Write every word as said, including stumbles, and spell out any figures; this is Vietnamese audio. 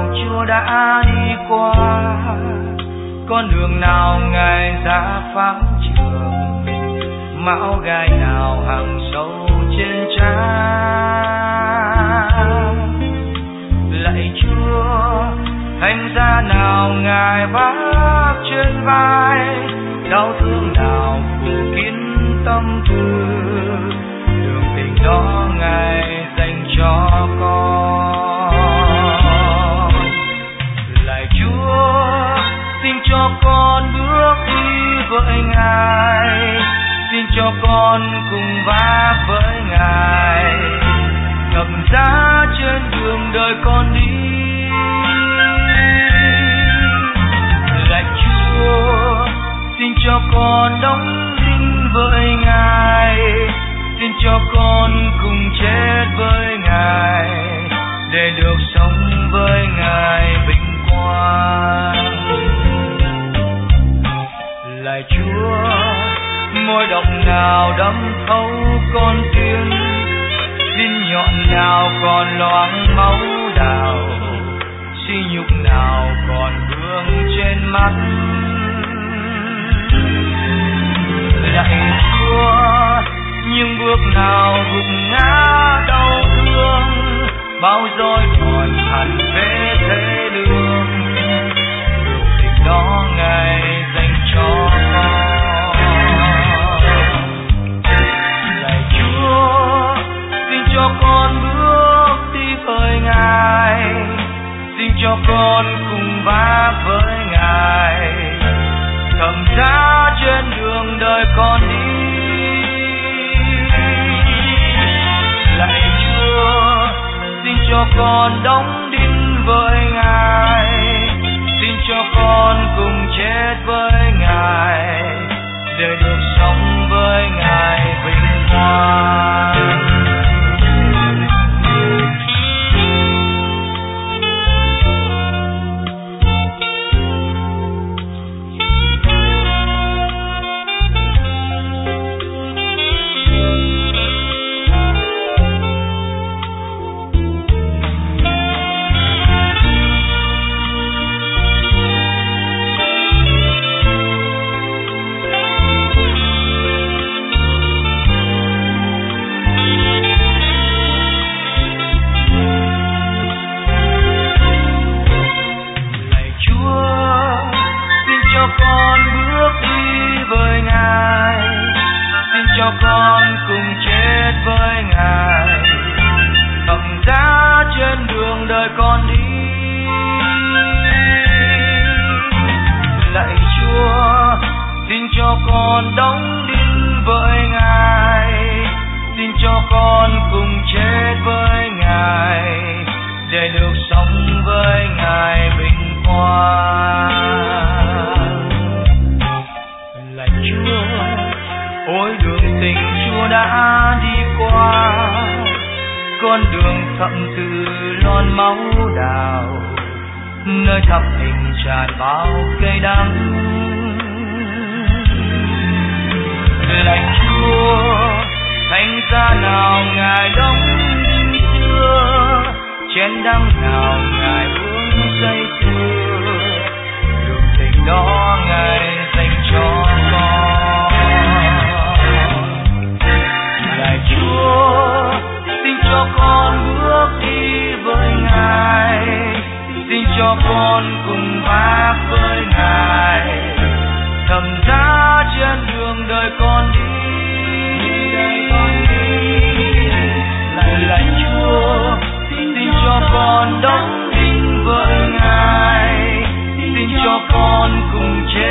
Chúa đã đi qua, con đường nào Ngài ra phán trường, mão gai nào hằn sâu trên trán. Lạy Chúa, thánh giá nào Ngài vác trên vai, đau thương nào phủ kín tâm tư, đường tình đó Ngài dành cho con. Lạy Chúa, xin cho con bước đi với Ngài, xin cho con cùng vác với Ngài, thập giá trên đường đời con đi. Lạy Chúa, xin cho con đóng đinh với Ngài, xin cho con cùng chết với Ngài, để được sống với Ngài vinh quang. Lạy Chúa, môi độc nào đâm thấu con tim, xin nhọn nào còn loáng máu đào, xi nhục nào còn vương trên mắt. Lạy Chúa, những bước nào gục ngã đau thương, bao rối còn hằn vết thế lương, điều tình đó Ngài dành cho con. Lạy Chúa, xin cho con bước đi với Ngài, xin cho con cùng vác với Ngài, thầm giá trên đường đời con đi. Lạy Chúa, xin cho con đóng đinh với Ngài, xin cho con cùng chết với Ngài, để được sống với Ngài vinh quang. Cho con cùng chết với Ngài, thập giá trên đường đời con đi. Lạy Chúa, xin cho con đóng đinh với Ngài, xin cho con cùng chết với Ngài, để được sống với Ngài vinh quang. Lạy Chúa, ôi đường tình Chúa đã đi qua, con đường thậm từ lon máu đào, nơi thập hình tràn bao cây đắng. Lạy Chúa, thánh giá nào Ngài đóng đinh xưa, chén đắng nào Ngài uống say xưa, đường tình đó Ngài dành cho con. Lạy Chúa, xin cho con bước đi với Ngài, xin cho con cùng vác với Ngài, thầm giá trên đường đời con đi. Lạy lạy Chúa, xin cho con đóng đinh với Ngài, xin cho con cùng chết